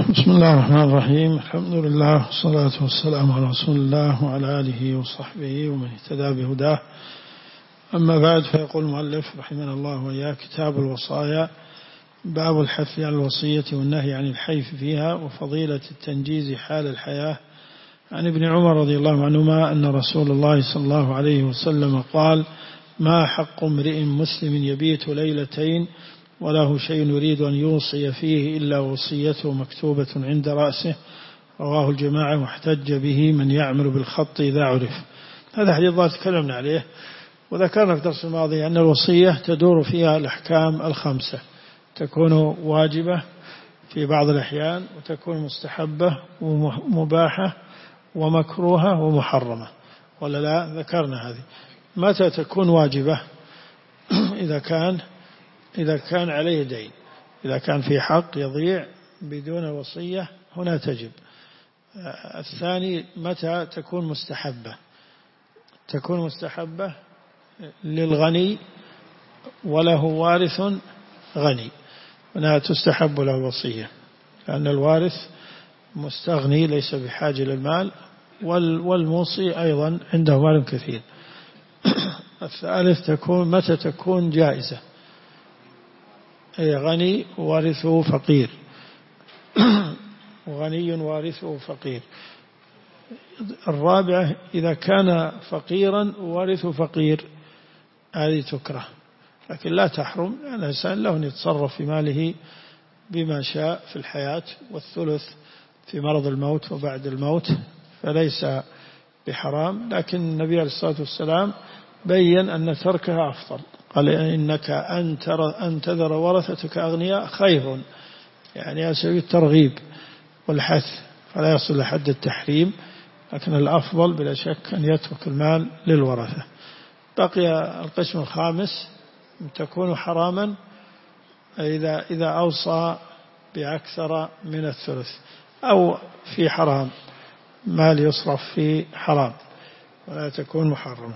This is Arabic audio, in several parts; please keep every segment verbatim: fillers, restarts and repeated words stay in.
بسم الله الرحمن الرحيم. الحمد لله والصلاة والسلام على رسول الله وعلى آله وصحبه ومن اهتدى بهداه. أما بعد، فيقول المؤلف رحمه الله وإياه: كتاب الوصايا، باب الحث على الوصية والنهي عن الحيف فيها وفضيلة التنجيز حال الحياة. عن ابن عمر رضي الله عنهما أن رسول الله صلى الله عليه وسلم قال: ما حق امرئ مسلم يبيت ليلتين وله شيء يريد أن يوصي فيه إلا وصيته مكتوبة عند رأسه. رواه الجماعة واحتج به من يعمل بالخط إذا عرف. هذا حديث الله تكلمنا عليه، وذكرنا في الدرس الماضي أن الوصية تدور فيها الأحكام الخمسة، تكون واجبة في بعض الأحيان، وتكون مستحبة ومباحة ومكروهة ومحرمة، ولا لا؟ ذكرنا هذه. متى تكون واجبة؟ إذا كان إذا كان عليه دين، إذا كان في حق يضيع بدون وصية، هنا تجب. الثاني: متى تكون مستحبة؟ تكون مستحبة للغني وله وارث غني، هنا تستحب له الوصية، لأن الوارث مستغني ليس بحاجة للمال، والموصي أيضا عنده مال كثير. الثالث: تكون متى تكون جائزة؟ أي غني وارثه فقير وغني وارثه فقير. الرابعة: إذا كان فقيرا وارثه فقير، هذه تكره، لكن لا تحرم، لأن الإنسان له أن يتصرف في ماله بما شاء في الحياة، والثلث في مرض الموت وبعد الموت، فليس بحرام. لكن النبي عليه الصلاة والسلام بين أن تركها أفضل، قال: إنك أن تذر ورثتك أغنياء خير، يعني يسوي الترغيب والحث، فلا يصل لحد التحريم، لكن الأفضل بلا شك أن يترك المال للورثة. بقي القسم الخامس: تكون حراما إذا إذا أوصى بأكثر من الثلث، أو في حرام، مال يصرف في حرام، ولا تكون محرمة.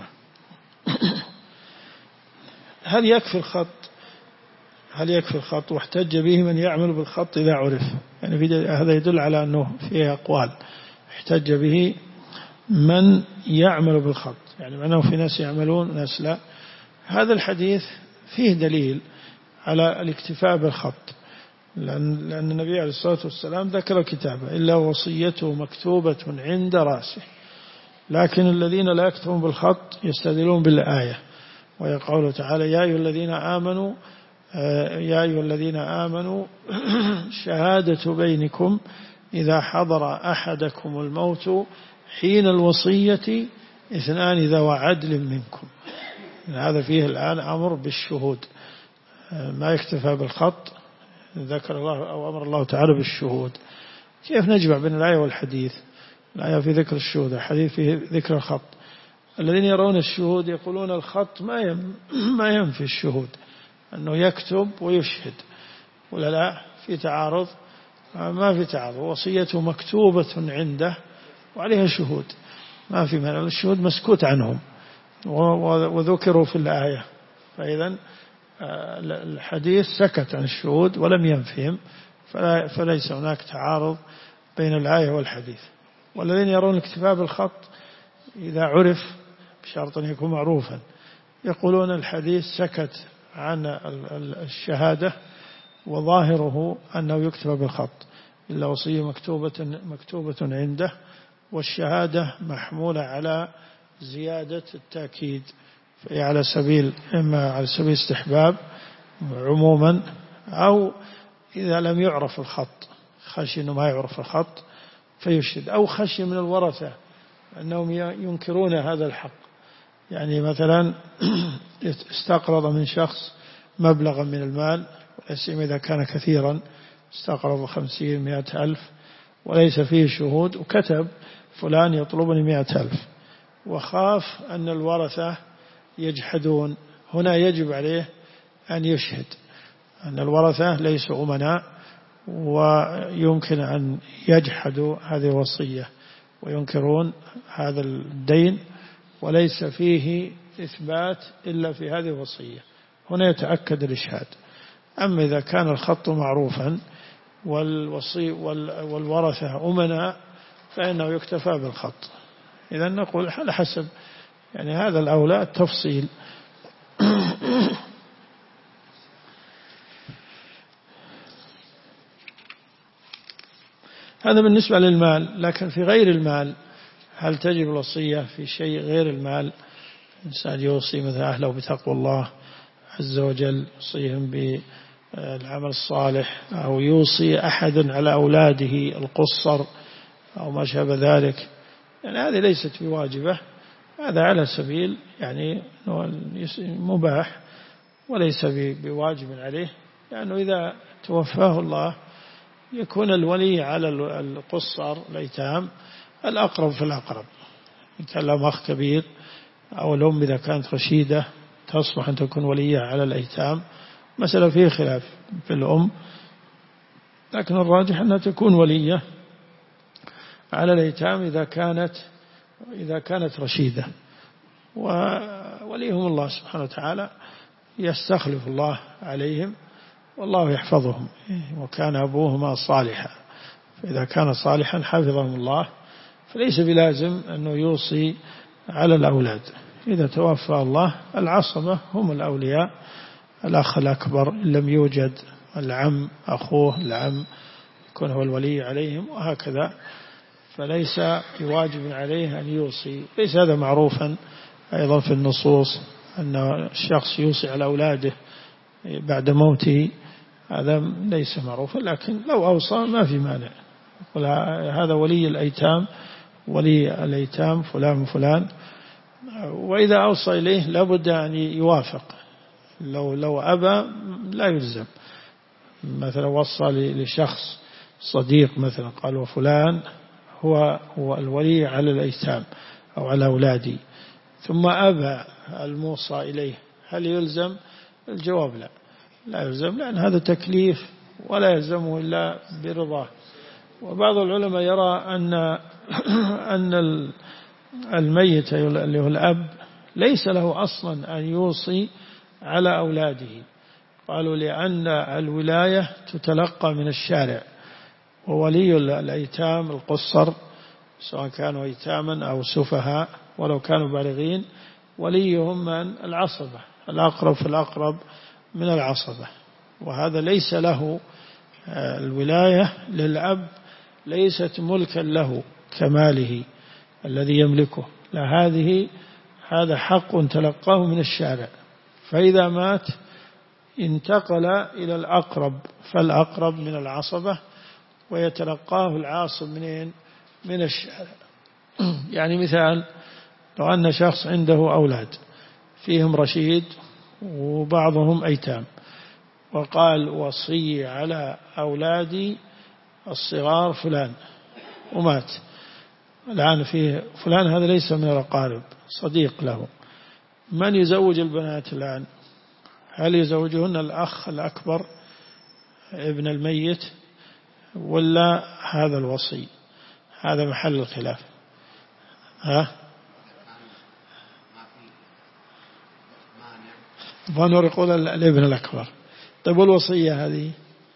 هل يكفي الخط؟ هل يكفي الخط؟ واحتج به من يعمل بالخط إذا عرف، يعني هذا يدل على أنه فيه أقوال. احتج به من يعمل بالخط، يعني معناه في ناس يعملون ناس لا. هذا الحديث فيه دليل على الاكتفاء بالخط، لأن, لأن النبي عليه الصلاة والسلام ذكر كتابه: إلا وصيته مكتوبة عند رأسه. لكن الذين لا يكتبون بالخط يستدلون بالآية، ويقول تعالى: يا أيها الذين آمنوا يا أيها الذين آمنوا شهادة بينكم إذا حضر أحدكم الموت حين الوصية اثنان ذوى عدل منكم. هذا فيه الآن أمر بالشهود، ما يكتفى بالخط، ذكر الله أو أمر الله تعالى بالشهود. كيف نجمع بين الآية والحديث؟ الآية في ذكر الشهود، الحديث في ذكر الخط. الذين يرون الشهود يقولون الخط ما ما ينفي الشهود، أنه يكتب ويشهد، ولا لا؟ في تعارض؟ ما في تعارض. وصيته مكتوبة عنده وعليها شهود، ما في مانع. الشهود مسكوت عنهم وذكروا في الآية، فإذا الحديث سكت عن الشهود ولم ينفهم، فليس هناك تعارض بين الآية والحديث. والذين يرون الاكتفاء بالخط إذا عرف بشرط أن يكون معروفا، يقولون الحديث سكت عن الشهادة، وظاهره أنه يكتب بالخط، إلا وصية مكتوبة مكتوبة عنده، والشهادة محمولة على زيادة التأكيد، فهي على سبيل إما على سبيل استحباب عموما، أو إذا لم يعرف الخط، خشي أنه ما يعرف الخط فيشهد، أو خشي من الورثة أنهم ينكرون هذا الحق. يعني مثلا استقرض من شخص مبلغا من المال، ولا إذا كان كثيرا، استقرض خمسين مئة ألف وليس فيه شهود، وكتب: فلان يطلبني مئة ألف، وخاف أن الورثة يجحدون. هنا يجب عليه أن يشهد أن الورثة ليسوا أمناء، ويمكن أن يجحدوا هذه الوصية وينكرون هذا الدين، وليس فيه إثبات إلا في هذه الوصية. هنا يتأكد الإشهاد. أما إذا كان الخط معروفا والوصي والورثة أمناء فإنه يكتفى بالخط. إذا نقول على حسب يعني هذا الأولى التفصيل. هذا بالنسبة للمال. لكن في غير المال هل تجب الوصية في شيء غير المال؟ إنسان يوصي مثلا أهله بتقوى الله عز وجل، يوصيهم بالعمل الصالح، أو يوصي أحد على أولاده القصر أو ما شابه ذلك، يعني هذه ليست بواجبة، هذا على سبيل يعني مباح وليس بواجب عليه، لأنه إذا توفاه الله يكون الولي على القصر الأيتام الأقرب في الأقرب. إن كان لهم أخ كبير أو الأم إذا كانت رشيدة تصلح أن تكون ولية على الأيتام، مسألة فيه خلاف في الأم، لكن الراجح أنها تكون ولية على الأيتام إذا كانت إذا كانت رشيدة، ووليهم الله سبحانه وتعالى يستخلف الله عليهم والله يحفظهم، وكان أبوهما صالحا، فإذا كان صالحا حفظهم الله، فليس بلازم أنه يوصي على الأولاد. إذا توفى الله العصبة هم الأولياء، الأخ الأكبر إن لم يوجد العم أخوه العم يكون هو الولي عليهم، وهكذا، فليس بواجب عليه أن يوصي. ليس هذا معروفا أيضا في النصوص أن الشخص يوصي على أولاده بعد موته، هذا ليس معروفا، لكن لو أوصى ما في مانع، هذا ولي الأيتام ولي الأيتام فلان فلان، وإذا أوصى إليه لابد أن يوافق، لو لو أبى لا يلزم. مثلا وصى لشخص صديق مثلا قال وفلان هو هو الولي على الأيتام أو على أولادي، ثم أبى الموصى إليه، هل يلزم؟ الجواب لا، لا يلزم، لأن هذا تكليف ولا يلزمه إلا برضاه. وبعض العلماء يرى أن أن الميت اللي هو الأب ليس له أصلا أن يوصي على أولاده، قالوا لأن الولاية تتلقى من الشارع، وولي الأيتام القصر سواء كانوا أيتاما أو سفهاء ولو كانوا بالغين وليهم من العصبة، الأقرب في الأقرب من العصبة، وهذا ليس له الولاية للأب ليست ملكا له كماله الذي يملكه، لا، هذه هذا حق تلقاه من الشارع، فإذا مات انتقل إلى الأقرب فالأقرب من العصبة ويتلقاه العاصب منين؟ من الشارع. يعني مثال لو أن شخص عنده أولاد فيهم رشيد وبعضهم أيتام، وقال وصي على أولادي الصغار فلان ومات، الآن فيه فلان هذا ليس من الأقارب صديق له، من يزوج البنات الآن؟ هل يزوجهن الأخ الأكبر ابن الميت ولا هذا الوصي؟ هذا محل الخلاف. ها ظنوا يقول الابن الأكبر. طيب والوصية هذه؟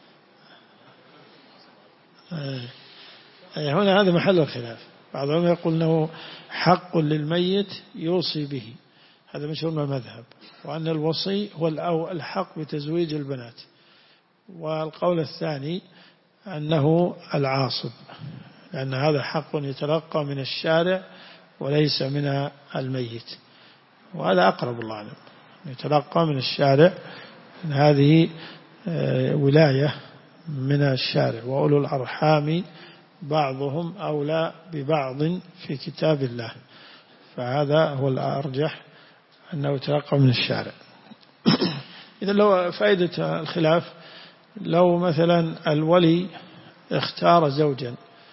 أي هنا هذا محل الخلاف. بعضهم يقول أنه حق للميت يوصي به، هذا مشهور من المذهب، وأن الوصي هو الحق بتزويج البنات، والقول الثاني أنه العاصب، لأن هذا حق يتلقى من الشارع وليس من الميت، وهذا أقرب الله أعلم، يتلقى من الشارع، هذه ولاية من الشارع، وأولو الأرحام بعضهم أولى ببعض في كتاب الله، فهذا هو الأرجح أنه يتلقى من الشارع. إذا لو فائدة الخلاف، لو مثلا الولي اختار زوجا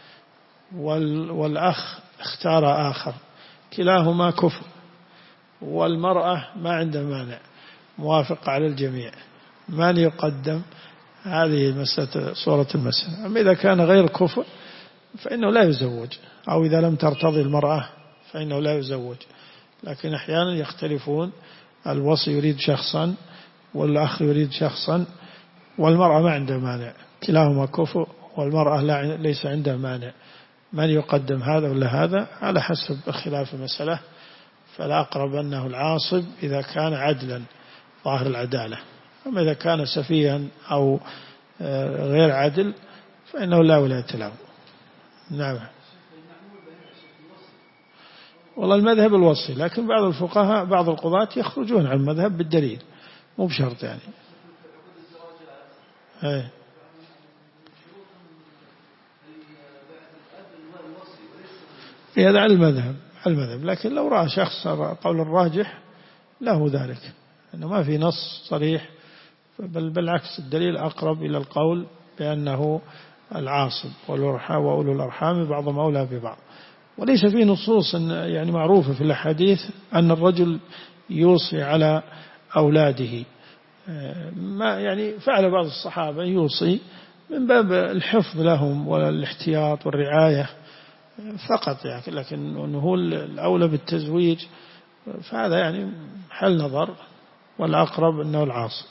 والأخ اختار آخر، كلاهما كفر، والمرأة ما عنده مانع، موافق على الجميع، من يقدم؟ هذه مسألة صورة المسألة. أما إذا كان غير كفر فإنه لا يزوج، أو إذا لم ترتضي المرأة فإنه لا يزوج، لكن أحيانا يختلفون، الوصي يريد شخصا والأخ يريد شخصا والمرأة ما عنده مانع، كلاهما كفؤ والمرأة لا ليس عندها مانع. من يقدم هذا ولا هذا على حسب خلاف المسألة، فالأقرب أنه العاصب إذا كان عدلا ظاهر العدالة، أما إذا كان سفيها أو غير عدل فإنه لا ولاية له. نعم. والله المذهب الوصي، لكن بعض الفقهاء بعض القضاة يخرجون عن المذهب بالدليل، مو بشرط يعني. ايه هذا على المذهب على المذهب، لكن لو رأى شخص قول الراجح له ذلك، أنه ما في نص صريح، بل بالعكس الدليل أقرب إلى القول بأنه العاصب وأولو الأرحام بعضهم أولى ببعض. وليس فيه نصوص يعني معروفة في الأحاديث أن الرجل يوصي على أولاده، ما يعني فعل بعض الصحابة يوصي من باب الحفظ لهم والاحتياط والرعاية فقط يعني، لكن أنه هو الأولى بالتزويج فهذا يعني حل نظر، والأقرب أنه العاصب.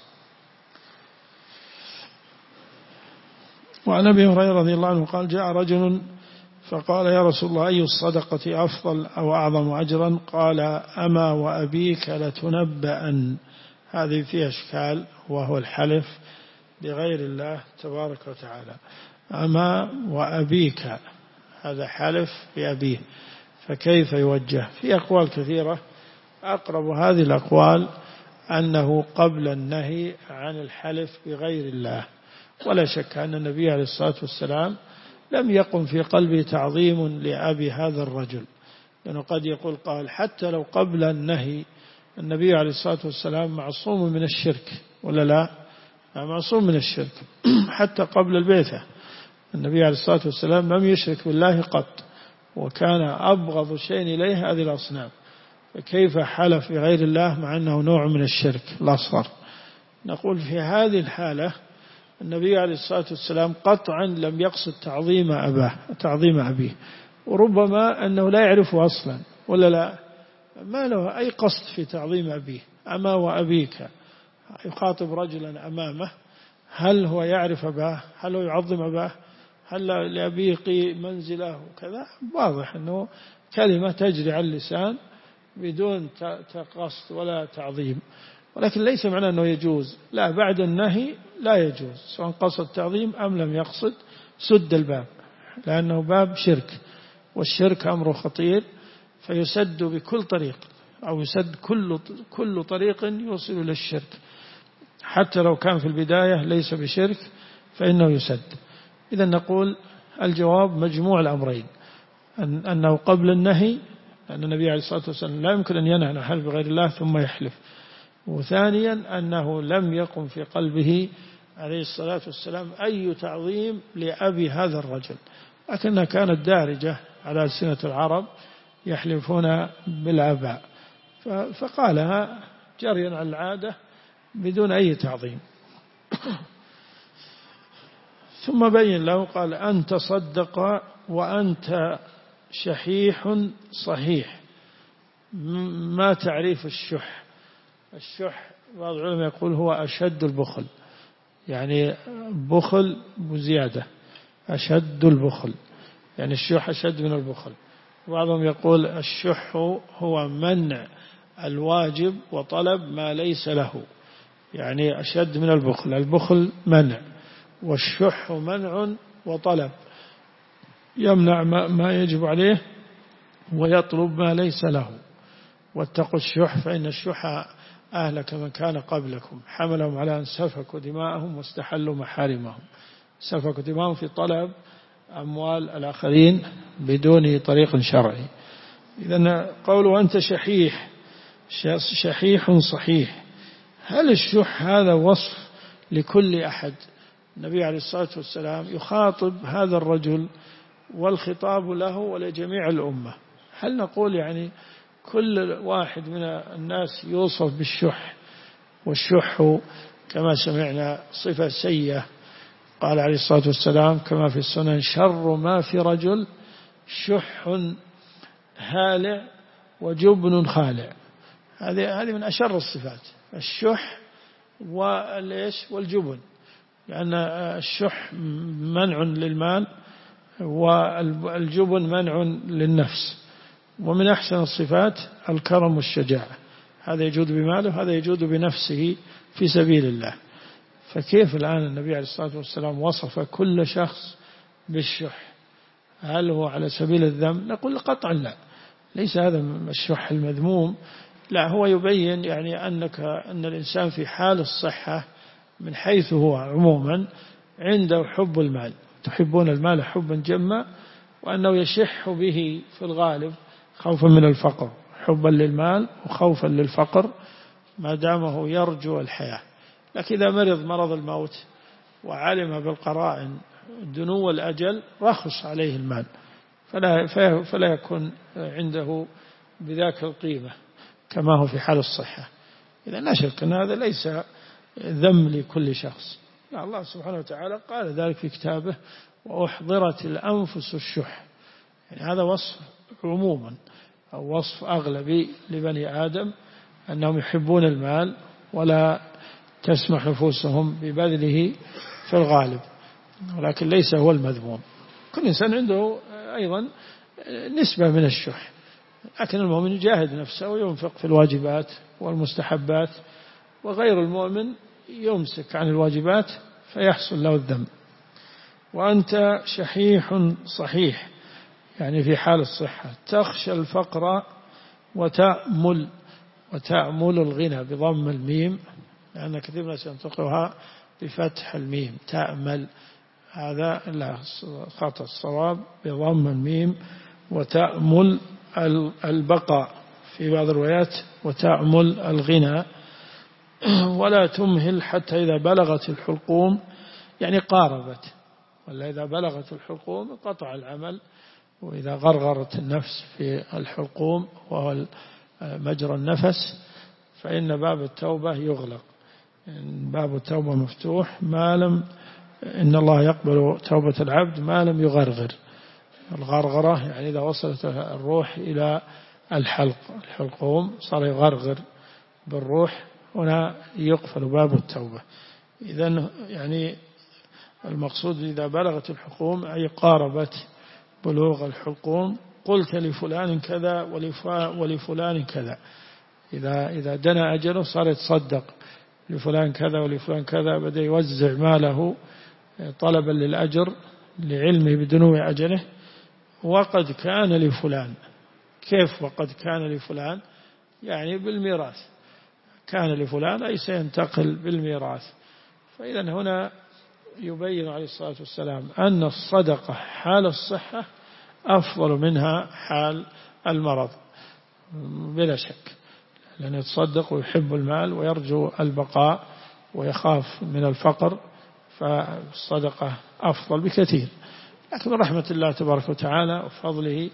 وعن أبي هريرة رضي الله عنه قال جاء رجل فقال يا رسول الله أي الصدقة أفضل أو أعظم أجرا؟ قال أما وأبيك لتنبأن. هذه فيها إشكال، وهو الحلف بغير الله تبارك وتعالى. أما وأبيك هذا حلف بأبيه، فكيف يوجه؟ في أقوال كثيرة، أقرب هذه الأقوال أنه قبل النهي عن الحلف بغير الله. ولا شك أن النبي عليه الصلاة والسلام لم يقم في قلبه تعظيم لأبي هذا الرجل، لأنه قد يقول قال حتى لو قبل النهي النبي عليه الصلاة والسلام معصوم من الشرك ولا لا؟ معصوم من الشرك حتى قبل البعثة النبي عليه الصلاة والسلام لم يشرك بالله قط، وكان أبغض شيء إليه هذه الأصنام، فكيف حلف بغير الله مع أنه نوع من الشرك الأصغر؟ نقول في هذه الحالة النبي عليه الصلاة والسلام قطعا لم يقصد تعظيم أباه تعظيم أبيه، وربما أنه لا يعرفه أصلا ولا لا، ما له أي قصد في تعظيم أبيه. أما وأبيك يخاطب رجلا أمامه، هل هو يعرف أباه؟ هل هو يعظم أباه؟ هل لأبيه منزله كذا؟ واضح أنه كلمة تجري على اللسان بدون قصد ولا تعظيم، ولكن ليس معناه أنه يجوز، لا، بعد النهي لا يجوز سواء قصد تعظيم أم لم يقصد، سد الباب، لأنه باب شرك، والشرك أمره خطير، فيسد بكل طريق، أو يسد كل كل طريق يوصل إلى الشرك، حتى لو كان في البداية ليس بشرك فإنه يسد. إذا نقول الجواب مجموع الأمرين، أن أنه قبل النهي، لأن النبي عليه الصلاة والسلام لا يمكن أن ينهى عن الحلف بغير الله ثم يحلف، وثانيا أنه لم يقم في قلبه عليه الصلاة والسلام أي تعظيم لأبي هذا الرجل، لكنها كانت دارجة على ألسنة العرب يحلفون بالآباء، فقالها جريا على العادة بدون أي تعظيم. ثم بين له قال أنت صدق وأنت شحيح صحيح. ما تعريف الشح؟ الشح بعض العلماء يقول هو أشد البخل، يعني بخل بزيادة، أشد البخل، يعني الشح أشد من البخل. بعضهم يقول الشح هو منع الواجب وطلب ما ليس له، يعني أشد من البخل، البخل منع والشح منع وطلب، يمنع ما يجب عليه ويطلب ما ليس له. واتقوا الشح فإن الشح أهلك من كان قبلكم حملهم على أن سفكوا دماءهم واستحلوا محارمهم. سفكوا دماءهم في طلب أموال الآخرين بدون طريق شرعي. إذن قولوا أنت شحيح شحيح صحيح، هل الشح هذا وصف لكل أحد؟ النبي عليه الصلاة والسلام يخاطب هذا الرجل والخطاب له ولجميع الأمة، هل نقول يعني كل واحد من الناس يوصف بالشح؟ والشح كما سمعنا صفة سيئة، قال عليه الصلاة والسلام كما في السنن شر ما في رجل شح هالع وجبن خالع. هذه هذه من أشر الصفات، الشح والإيش والجبن. لأن الشح منع للمال والجبن منع للنفس. ومن أحسن الصفات الكرم والشجاعة، هذا يجود بماله، هذا يجود بنفسه في سبيل الله. فكيف الآن النبي عليه الصلاة والسلام وصف كل شخص بالشح؟ هل هو على سبيل الذم؟ نقول قطعا لا، ليس هذا الشح المذموم، لا، هو يبين يعني أنك أن الإنسان في حال الصحة من حيث هو عموما عنده حب المال، تحبون المال حبا جما، وأنه يشح به في الغالب خوفا من الفقر، حبا للمال وخوفا للفقر ما دامه يرجو الحياة. لكن إذا مرض مرض الموت وعلم بالقرائن دنو الأجل رخص عليه المال، فلا, فلا يكون عنده بذاك القيمة كما هو في حال الصحة. إذا لا شك أن هذا ليس ذم لكل شخص، الله سبحانه وتعالى قال ذلك في كتابه: وأحضرت الأنفس الشح. يعني هذا وصف عموما أو وصف أغلبي لبني آدم أنهم يحبون المال ولا تسمح نفوسهم ببذله في الغالب، ولكن ليس هو المذموم. كل إنسان عنده أيضا نسبة من الشح، لكن المؤمن يجاهد نفسه وينفق في الواجبات والمستحبات، وغير المؤمن يمسك عن الواجبات فيحصل له الذم. وأنت شحيح صحيح، يعني في حال الصحة تخشى الفقر وتأمل، وتأمل الغنى بضم الميم، لأن كثير من الناس ينطقها بفتح الميم تأمل، هذا لا خطأ، الصواب بضم الميم. وتأمل البقاء في بعض الروايات وتأمل الغنى. ولا تمهل حتى إذا بلغت الحلقوم، يعني قاربت، ولا إذا بلغت الحلقوم قطع العمل. وإذا غرغرت النفس في الحلقوم وهو مجرى النفس فإن باب التوبة يغلق، باب التوبة مفتوح ما لم، إن الله يقبل توبة العبد ما لم يغرغر. الغرغرة يعني إذا وصلت الروح إلى الحلق الحلقوم صار يغرغر بالروح، هنا يقفل باب التوبة. إذن يعني المقصود إذا بلغت الحلقوم أي قاربت بلوغ الحلقوم، قلت لفلان كذا ولفلان كذا. إذا إذا دنا أجله صار يتصدق لفلان كذا ولفلان كذا، بدأ يوزع ماله طلبا للأجر لعلمه بدنو أجله. وقد كان لفلان، كيف وقد كان لفلان؟ يعني بالميراث، كان لفلان أي سينتقل بالميراث. فإذا هنا يبين عليه الصلاة والسلام أن الصدقة حال الصحة أفضل منها حال المرض بلا شك، لأنه يتصدق ويحب المال ويرجو البقاء ويخاف من الفقر، فالصدقة أفضل بكثير. لكن من رحمة الله تبارك وتعالى وفضله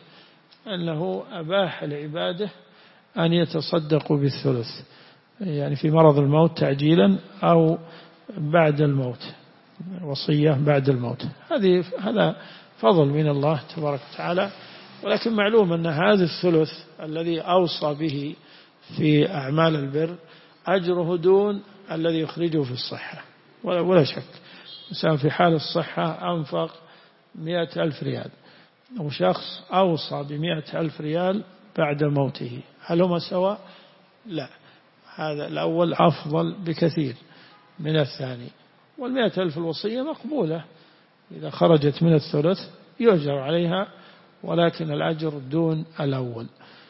أنه أباح لعباده أن يتصدقوا بالثلث، يعني في مرض الموت تعجيلا أو بعد الموت، وصية بعد الموت. هذه هذا فضل من الله تبارك وتعالى. ولكن معلوم أن هذا الثلث الذي أوصى به في أعمال البر أجره دون الذي يخرجه في الصحة، ولا شك. إنسان في حال الصحة أنفق مئة ألف ريال، وشخص أوصى بمئة ألف ريال بعد موته، هل هما سواء؟ لا، هذا الأول أفضل بكثير من الثاني. والمئة ألف الوصية مقبولة إذا خرجت من الثلث يؤجر عليها، ولكن الأجر دون الأول.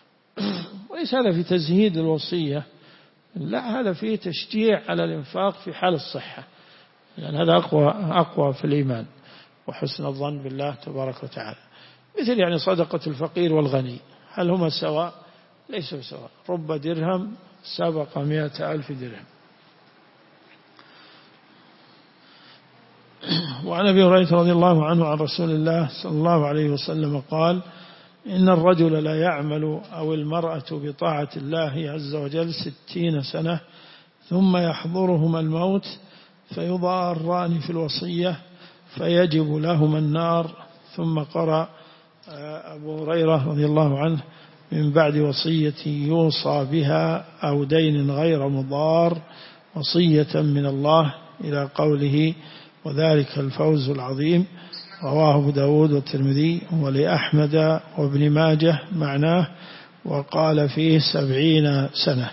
وليس هذا في تزهيد الوصية، لا، هذا فيه تشجيع على الإنفاق في حال الصحة، لأن يعني هذا أقوى أقوى في الإيمان وحسن الظن بالله تبارك وتعالى. مثل يعني صدقة الفقير والغني، هل هما سواء؟ ليسوا سواء، رب درهم سبق مئة ألف درهم. وعن أبي هريرة رضي الله عنه عن رسول الله صلى الله عليه وسلم قال: إن الرجل لا يعمل أو المرأة بطاعة الله عز وجل ستين سنة ثم يحضرهما الموت فيضاران في الوصية فيجب لهما النار. ثم قرأ أبو هريرة رضي الله عنه: من بعد وصية يوصى بها أو دين غير مضار وصية من الله، إلى قوله: وذلك الفوز العظيم. رواه أبو داود والترمذي ولأحمد وابن ماجه معناه، وقال فيه سبعين سنة.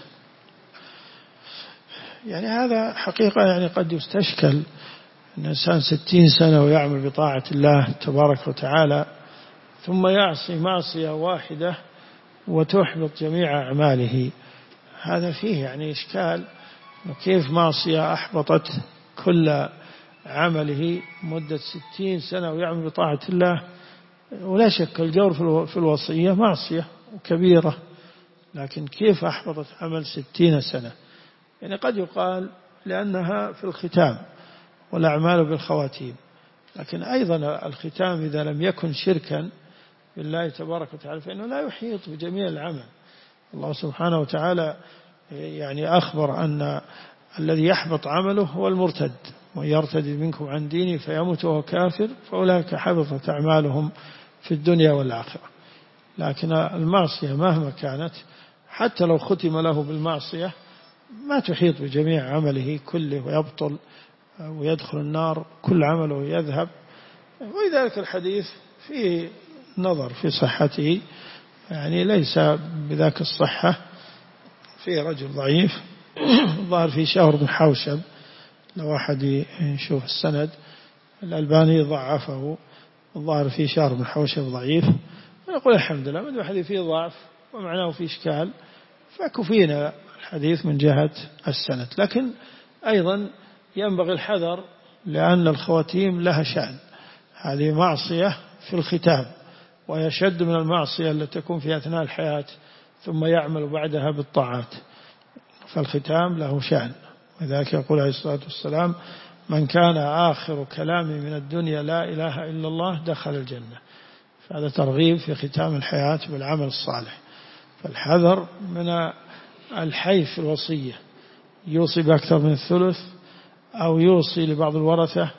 يعني هذا حقيقة يعني قد يستشكل أن الإنسان ستين سنة ويعمل بطاعة الله تبارك وتعالى ثم يعصي معصية واحدة وتحبط جميع أعماله. هذا فيه يعني إشكال، كيف معصية أحبطت كل عمله مدة ستين سنة ويعمل بطاعة الله؟ ولا شك الجور في الوصية معصية كبيرة، لكن كيف أحبطت عمل ستين سنة؟ يعني قد يقال لأنها في الختام والأعمال بالخواتيم، لكن أيضا الختام إذا لم يكن شركا بالله تبارك وتعالى فإنه لا يحيط بجميع العمل. الله سبحانه وتعالى يعني أخبر أن الذي يحبط عمله هو المرتد، ويرتد منكم عن دينه فيموت وهو كافر فأولئك حبطت أعمالهم في الدنيا والآخرة. لكن المعصية مهما كانت حتى لو ختم له بالمعصية ما تحيط بجميع عمله كله ويبطل ويدخل النار، كل عمله يذهب. ولذلك الحديث فيه نظر في صحته، يعني ليس بذاك الصحة، فيه رجل ضعيف ظهر في شهر بن حوشب، لو أحد يشوف السند الألباني ضعفه، الظاهر في شهر بن حوشب ضعيف، نقول الحمد لله من الحديث فيه ضعف ومعناه فيه إشكال فكفينا الحديث من جهة السند. لكن أيضا ينبغي الحذر لأن الخواتيم لها شأن، هذه معصية في الختام ويشد من المعصية التي تكون في أثناء الحياة ثم يعمل بعدها بالطاعات، فالختام له شأن. لذلك يقول عليه الصلاة والسلام من كان آخر كلامه من الدنيا لا إله إلا الله دخل الجنة. فهذا ترغيب في ختام الحياة بالعمل الصالح. فالحذر من الحيف في الوصية، يوصي بأكثر من الثلث أو يوصي لبعض الورثة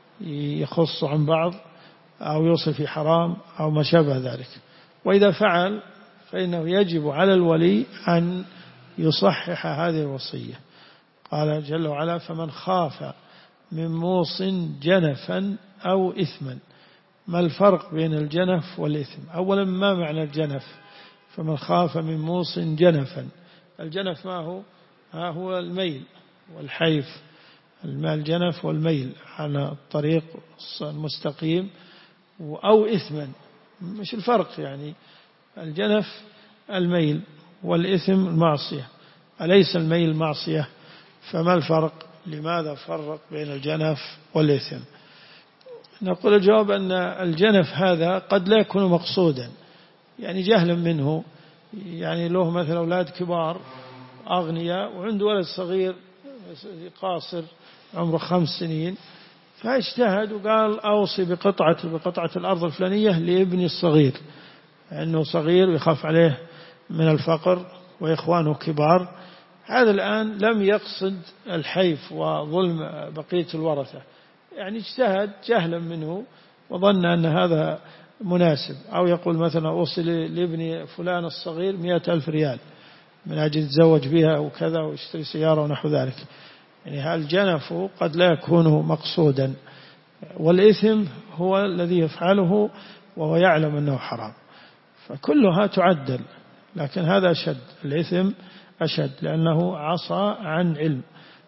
يخص عن بعض أو يوصي في حرام أو ما شابه ذلك. وإذا فعل فإنه يجب على الولي أن يصحح هذه الوصية. قال جل وعلا فمن خاف من موص جنفا أو إثما. ما الفرق بين الجنف والإثم؟ أولا ما معنى الجنف؟ فمن خاف من موص جنفا، الجنف ما هو؟ ها هو الميل والحيف، الجنف والميل على الطريق المستقيم، أو إثما. مش الفرق يعني؟ الجنف الميل والإثم المعصية، أليس الميل معصية؟ فما الفرق؟ لماذا فرق بين الجنف والإثم؟ نقول الجواب أن الجنف هذا قد لا يكون مقصودا، يعني جهلا منه، يعني له مثل أولاد كبار أغنياء وعنده ولد صغير قاصر عمره خمس سنين فاجتهد وقال أوصي بقطعة بقطعة الأرض الفلانية لابني الصغير، أنه صغير ويخاف عليه من الفقر وإخوانه كبار. هذا الآن لم يقصد الحيف وظلم بقية الورثة، يعني اجتهد جهلا منه وظن أن هذا مناسب. أو يقول مثلا أوصي لابني فلان الصغير مئة ألف ريال من أجل يتزوج بها وكذا ويشتري سيارة ونحو ذلك. يعني الجنف قد لا يكون مقصودا، والإثم هو الذي يفعله وهو يعلم أنه حرام، فكلها تعدل. لكن هذا أشد، الإثم أشد لأنه عصى عن علم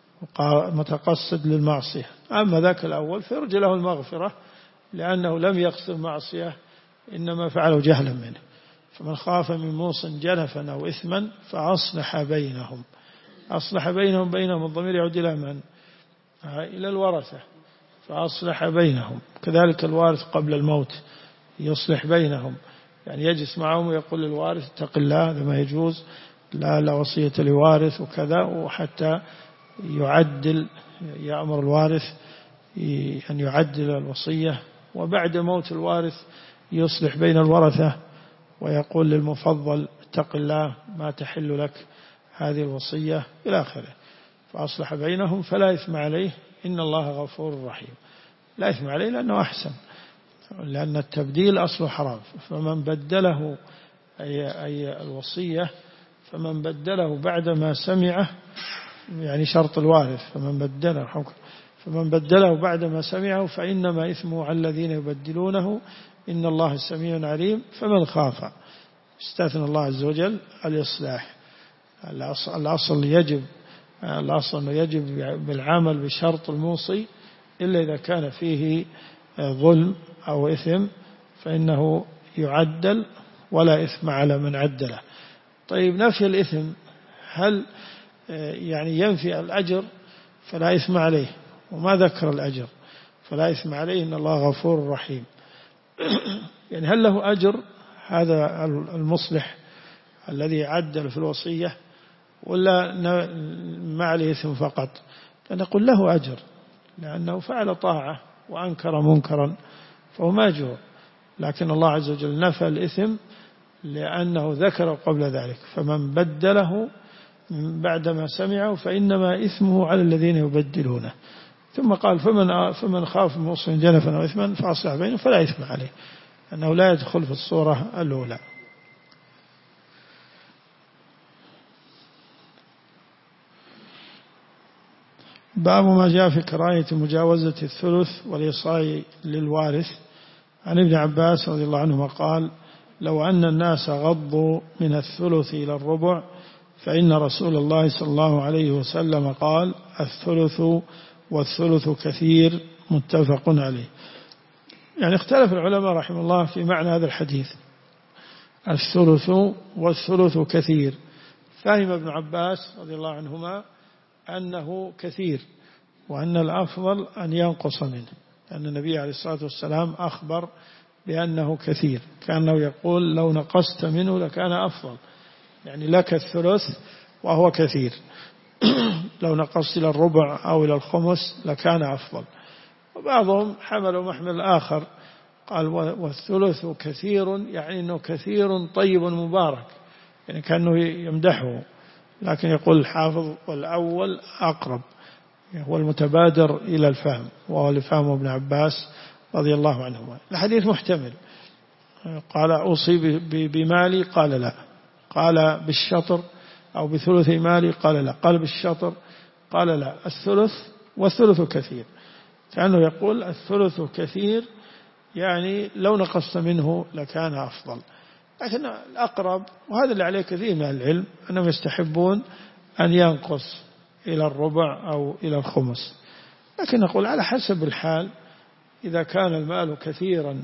متقصد للمعصية. أما ذاك الأول فيرجى له المغفرة لأنه لم يقصد المعصية إنما فعله جهلا منه. فمن خاف من موص جنفا أو إثما فأصلح بينهم. أصلح بينهم، بينهم الضمير يعود إلى من؟ إلى الورثة، فأصلح بينهم. كذلك الوارث قبل الموت يصلح بينهم، يعني يجلس معهم ويقول للوارث اتق الله، هذا ما يجوز، لا لا وصية لوارث وكذا، وحتى يعدل، يأمر الوارث أن يعدل الوصية. وبعد موت الوارث يصلح بين الورثة ويقول للمفضل اتق الله ما تحل لك هذه الوصية إلى آخره. فأصلح بينهم فلا إثم عليه إن الله غفور رحيم. لا إثم عليه لأنه أحسن، لأن التبديل أصله حرام. فمن بدله أي, أي الوصية فمن بدله بعدما سمعه، يعني شرط الوارث، فمن بدله فمن بدله بعدما سمعه فإنما إثمه على الذين يبدلونه إن الله سميع عليم. فمن خاف، استثنى الله عز وجل الإصلاح. الأصل يجب الأصل يجب بالعمل بشرط الموصي إلا إذا كان فيه ظلم أو إثم فإنه يعدل ولا إثم على من عدله. طيب نفي الإثم، هل يعني ينفي الأجر فلا إثم عليه، وما ذكر الأجر فلا إثم عليه إن الله غفور رحيم. يعني هل له أجر هذا المصلح الذي عدل في الوصية ولا ما عليه إثم فقط؟ فنقول له أجر لأنه فعل طاعة وأنكر منكرا فهو ماجور، لكن الله عز وجل نفى الإثم لأنه ذكر قبل ذلك فمن بدله بعدما سمعه فإنما إثمه على الذين يبدلونه. ثم قال فمن فمن خاف من موصل جنفا أو إثما فأصلح بينه فلا إثم عليه، أنه لا يدخل في الصورة الأولى. باب ما جاء في كراهية مجاوزة الثلث والإيصاء للوارث. عن ابن عباس رضي الله عنهما قال لو أن الناس غضوا من الثلث إلى الربع فإن رسول الله صلى الله عليه وسلم قال الثلث والثلث كثير، متفق عليه. يعني اختلف العلماء رحمه الله في معنى هذا الحديث، الثلث والثلث كثير. فهم ابن عباس رضي الله عنهما أنه كثير وأن الأفضل أن ينقص منه، لأن النبي عليه الصلاة والسلام أخبر بأنه كثير، كأنه يقول لو نقصت منه لكان أفضل، يعني لك الثلث وهو كثير، لو نقصت إلى الربع أو إلى الخمس لكان أفضل. وبعضهم حملوا محمل آخر قال والثلث كثير، يعني أنه كثير طيب مبارك، يعني كأنه يمدحه، لكن يقول الحافظ والأول أقرب، هو المتبادر إلى الفهم وهو لفهم ابن عباس رضي الله عنهما. الحديث محتمل، قال أوصي بمالي قال لا، قال بالشطر أو بثلث مالي قال لا، قال بالشطر قال لا، الثلث والثلث كثير، كأنه يقول الثلث كثير يعني لو نقصت منه لكان أفضل. لكن الأقرب، وهذا اللي عليه كثير من العلم، أنهم يستحبون أن ينقص إلى الربع أو إلى الخمس، لكن نقول على حسب الحال. إذا كان المال كثيرا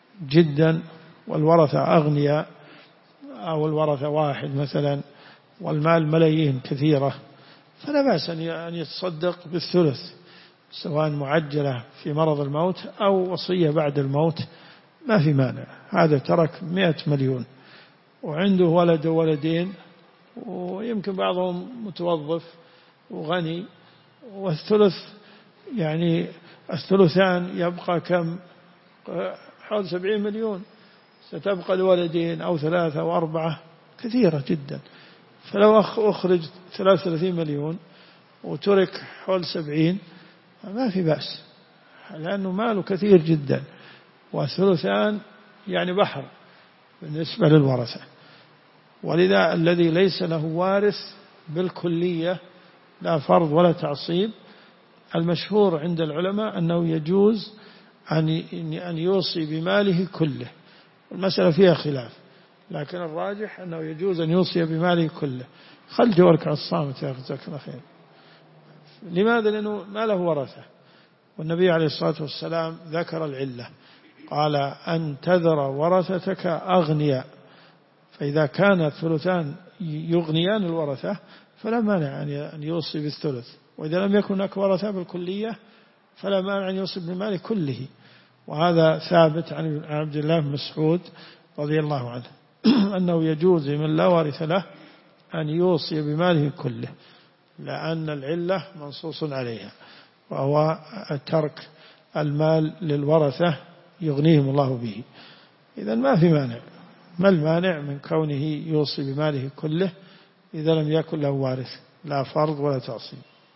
جدا والورثة أغنياء أو الورثة واحد مثلا والمال ملايين كثيرة فلا بأس أن يتصدق بالثلث، سواء معجلة في مرض الموت أو وصية بعد الموت، ما في مانع. هذا ترك مئة مليون وعنده ولد وولدين ويمكن بعضهم متوظف وغني، والثلث يعني الثلثان يبقى كم؟ حول سبعين مليون، ستبقى الولدين أو ثلاثة أو أربعة، كثيرة جدا. فلو أخرج ثلاثة وثلاثين مليون وترك حول سبعين ما في بأس، لأنه ماله كثير جدا، والثلثان يعني بحر بالنسبة للورثة. ولذا الذي ليس له وارث بالكلية لا فرض ولا تعصيب، المشهور عند العلماء أنه يجوز أن يوصي بماله كله. المسألة فيها خلاف، لكن الراجح أنه يجوز أن يوصي بماله كله. خل جورك على الصامت يا أخي، جزاك الله خير. لماذا؟ لأنه ما له ورثة، والنبي عليه الصلاة والسلام ذكر العلة، قال أن تذر ورثتك أغنياء، فإذا كان الثلثان يغنيان الورثة فلا مانع أن يوصي بالثلث، وإذا لم يكن هناك ورثة بالكلية فلا مانع أن يوصي بالمال كله. وهذا ثابت عن عبد الله بن مسعود رضي الله عنه أنه يجوز من لا وارث له أن يوصي بماله كله، لأن العلة منصوص عليها، وهو ترك المال للورثة يغنيهم الله به. إذن ما في مانع، ما المانع من كونه يوصي بماله كله إذا لم يكن له وارث، لا فرض ولا تعصيب.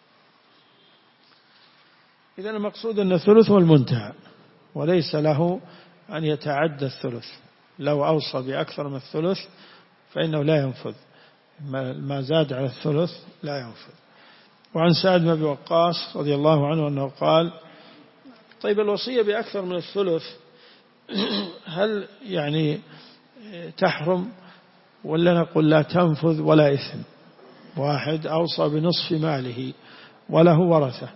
إذن المقصود أن الثلث هو المنتهى، وليس له أن يتعدى الثلث. لو أوصى بأكثر من الثلث فإنه لا ينفذ، ما زاد على الثلث لا ينفذ. وعن سعد بن أبي وقاص رضي الله عنه أنه قال طيب الوصية بأكثر من الثلث هل يعني تحرم ولا نقول لا تنفذ ولا إثم؟ واحد أوصى بنصف ماله وله ورثة،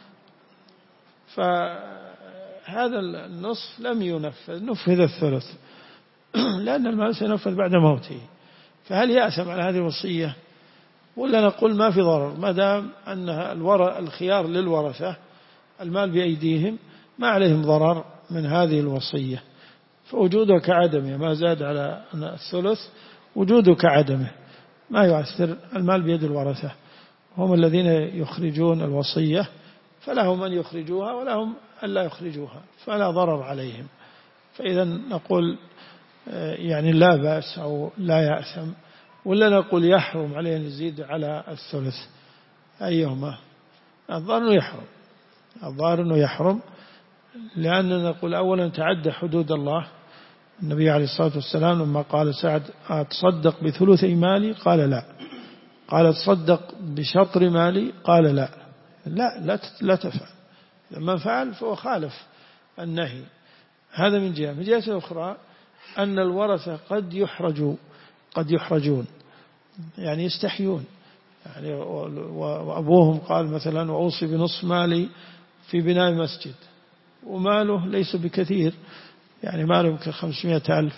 فهذا النصف لم ينفذ، نفذ الثلث لأن المال سينفذ بعد موته، فهل يأثم على هذه الوصية ولا نقول ما في ضرر ما دام أنها الخيار للورثة، المال بأيديهم ما عليهم ضرر من هذه الوصية، فوجوده كعدمه، ما زاد على الثلث وجوده كعدمه ما يؤثر، المال بيد الورثة هم الذين يخرجون الوصية، فلهم أن يخرجوها ولهم أن لا يخرجوها، فلا ضرر عليهم. فإذا نقول يعني لا بأس أو لا يأثم، ولا نقول يحرم عليه أن يزيد على الثلث؟ أيهما؟ الظاهر أنه يحرم، الظاهر أنه يحرم، لأننا نقول أولا تعدى حدود الله. النبي عليه الصلاة والسلام لما قال سعد أتصدق بثلثي مالي قال لا، قال تصدق بشطر مالي قال لا، لا لا لا تفعل، لما فعل فهو خالف النهي. هذا من جهة. من جهة أخرى أن الورثة قد يحرجوا قد يحرجون يعني يستحيون، يعني وأبوهم قال مثلا وأوصي بنصف مالي في بناء مسجد وماله ليس بكثير، يعني ماله كخمسمائة ألف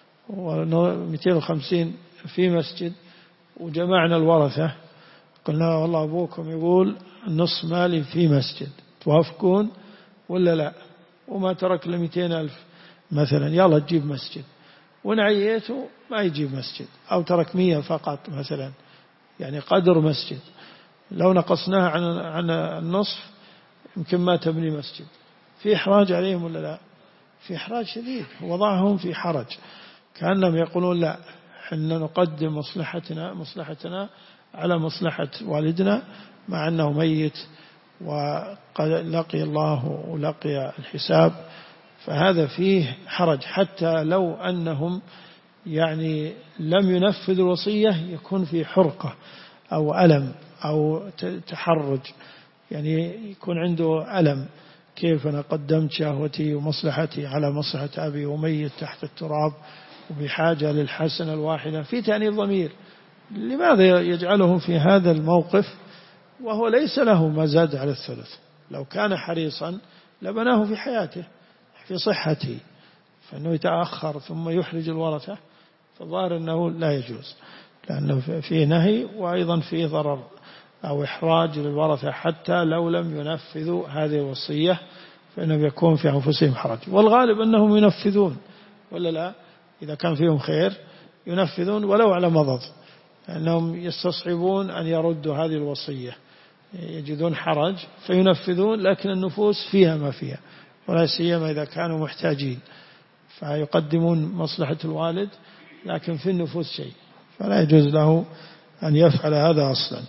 ومئتين وخمسين في مسجد، وجمعنا الورثة قلنا والله أبوكم يقول نصف مالي في مسجد، توافقون ولا لا؟ وما ترك له مئتين ألف مثلا، يلا تجيب مسجد، ونعيته ما يجيب مسجد، أو ترك مية فقط مثلا، يعني قدر مسجد، لو نقصناها عن عن النصف يمكن ما تبني مسجد، في إحراج عليهم ولا لا؟ في إحراج شديد، وضعهم في حرج، كأنهم يقولون لا حنا نقدم مصلحتنا مصلحتنا على مصلحة والدنا مع أنه ميت وقد لقي الله ولقي الحساب، فهذا فيه حرج. حتى لو أنهم يعني لم ينفذوا الوصية يكون في حرقة أو ألم أو تحرج، يعني يكون عنده ألم، كيف أنا قدمت شهوتي ومصلحتي على مصلحة أبي وميت تحت التراب وبحاجة للحسنة الواحدة، في تأنيب ضمير. لماذا يجعلهم في هذا الموقف وهو ليس له ما زاد على الثلث؟ لو كان حريصا لبناه في حياته في صحته، فإنه يتأخر ثم يحرج الورثة، فالظاهر أنه لا يجوز، لأنه فيه نهي وأيضا فيه ضرر أو إحراج للورثة، حتى لو لم ينفذوا هذه الوصية فإنهم يكون في أنفسهم حرج، والغالب أنهم ينفذون ولا لا؟ إذا كان فيهم خير ينفذون ولو على مضض، لأنهم يستصعبون أن يردوا هذه الوصية، يجدون حرج فينفذون، لكن النفوس فيها ما فيها، ولا سيما إذا كانوا محتاجين، فيقدمون مصلحة الوالد لكن في النفوس شيء، فلا يجوز له أن يفعل هذا أصلا.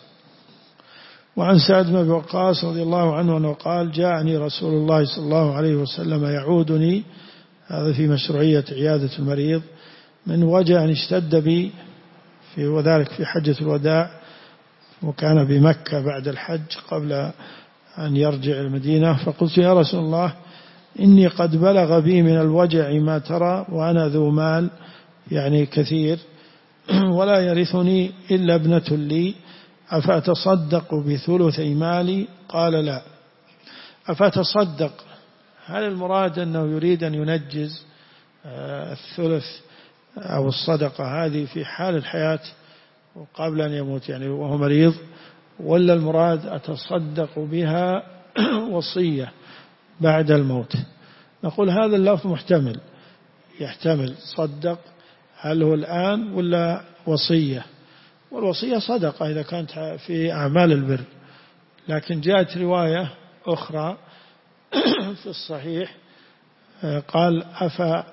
وعن سعد بن أبي وقاص رضي الله عنه أنه قال جاءني رسول الله صلى الله عليه وسلم يعودني، هذا في مشروعية عيادة المريض، من وجع اشتد بي، في وذلك في حجة الوداع، وكان بمكة بعد الحج قبل أن يرجع المدينة، فقلت يا رسول الله إني قد بلغ بي من الوجع ما ترى، وأنا ذو مال يعني كثير، ولا يرثني إلا ابنة لي، أفأتصدق بثلثي مالي؟ قال لا. أفأتصدق، هل المراد أنه يريد أن ينجز الثلث أو الصدقة هذه في حال الحياة وقبل أن يموت يعني وهو مريض، ولا المراد أتصدق بها وصية بعد الموت؟ نقول هذا اللفظ محتمل، يحتمل صدق هل هو الآن ولا وصية، والوصية صدقة إذا كانت في أعمال البر، لكن جاءت رواية أخرى في الصحيح قال أفا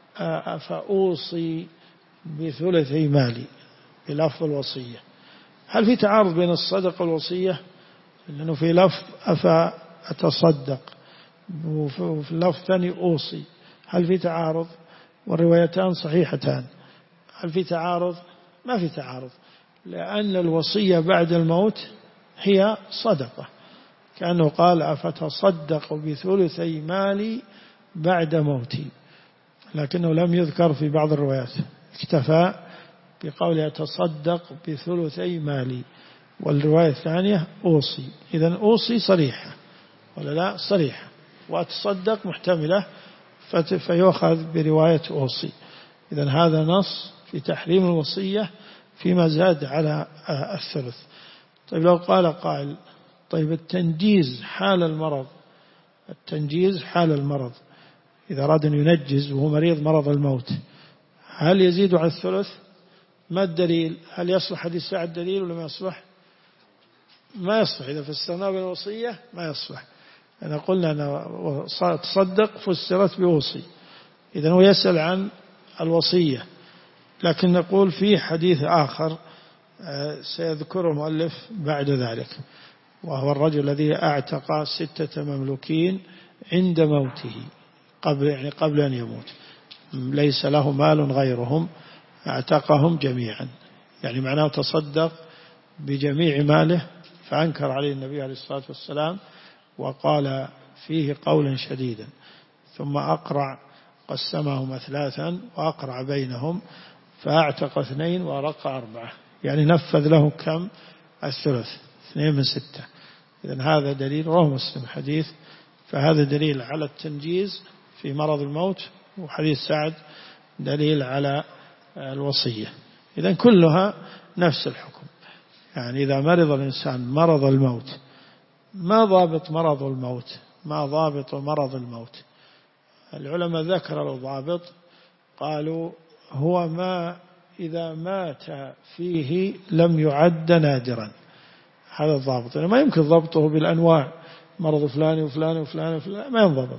أفأوصي بثلثي مالي بلفظ الوصية. هل في تعارض بين الصدقة والوصية؟ لأنه في لفظ أفا أتصدق وفي اللفظ الثاني أوصي، هل في تعارض؟ والروايتان صحيحتان. هل في تعارض؟ ما في تعارض، لأن الوصية بعد الموت هي صدقة، كأنه قال أفتصدق بثلثي مالي بعد موتي، لكنه لم يذكر في بعض الروايات، اكتفى بقول أتصدق بثلثي مالي، والرواية الثانية أوصي. إذن أوصي صريحة ولا لا؟ صريحة، وأتصدق محتملة فيؤخذ برواية أوصي. إذن هذا نص في تحريم الوصية فيما زاد على الثلث. طيب لو قال قائل طيب التنجيز حال المرض، التنجيز حال المرض إذا أراد أن ينجز وهو مريض مرض الموت، هل يزيد على الثلث؟ ما الدليل؟ هل يصلح حديث سعد دليل ولا ما يصلح؟ ما يصلح. إذا فسرناه بالوصية ما يصلح. أنا قلنا أنا تصدق فسرت بوصي، إذن هو يسأل عن الوصية، لكن نقول في حديث آخر سيذكره المؤلف بعد ذلك، وهو الرجل الذي أعتق ستة مملوكين عند موته، قبل يعني قبل أن يموت، ليس له مال غيرهم، اعتقهم جميعا، يعني معناه تصدق بجميع ماله، فأنكر عليه النبي عليه الصلاة والسلام وقال فيه قولا شديدا، ثم أقرع قسمهم ثلاثا وأقرع بينهم فأعتق اثنين ورق أربعة، يعني نفذ له كم؟ الثلث، اثنين من ستة. إذن هذا دليل، رواه مسلم حديث، فهذا دليل على التنجيز في مرض الموت، وحديث سعد دليل على الوصية. إذن كلها نفس الحكم. يعني إذا مرض الإنسان مرض الموت، ما ضابط مرض الموت؟ ما ضابط مرض الموت؟ العلماء ذكروا الضابط، قالوا هو ما إذا مات فيه لم يعد نادرا، هذا الضابط. يعني ما يمكن ضبطه بالأنواع، مرض فلان وفلان وفلان وفلان ما ينضبط،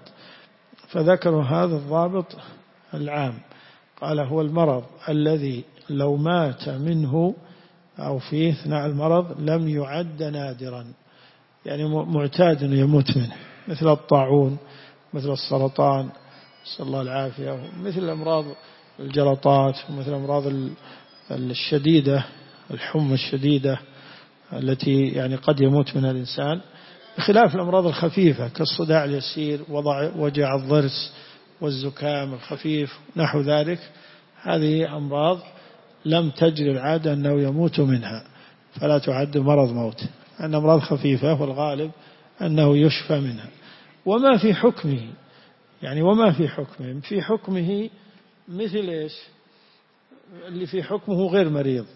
فذكروا هذا الضابط العام، قال هو المرض الذي لو مات منه أو فيه اثناء المرض لم يعد نادرا، يعني معتاد أن يموت منه، مثل الطاعون، مثل السرطان، نسأل الله العافية، مثل الأمراض الجلطات، ومثل الأمراض الشديدة، الحمى الشديدة التي يعني قد يموت منها الإنسان، بخلاف الأمراض الخفيفة كالصداع اليسير، وجع الضرس والزكام الخفيف نحو ذلك، هذه أمراض لم تجري العادة أنه يموت منها، فلا تعد مرض موت، أن أمراض خفيفة والغالب أنه يشفى منها. وما في حكمه، يعني وما في حكمه، في حكمه مثل إيش؟ اللي في حكمه غير مريض،